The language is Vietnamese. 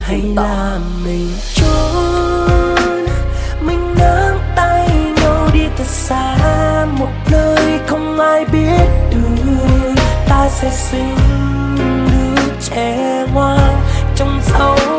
hay là mình trốn, mình nắm tay nhau đi thật xa một nơi không ai biết được. Ta sẽ sinh đứa trẻ ngoan trong dấu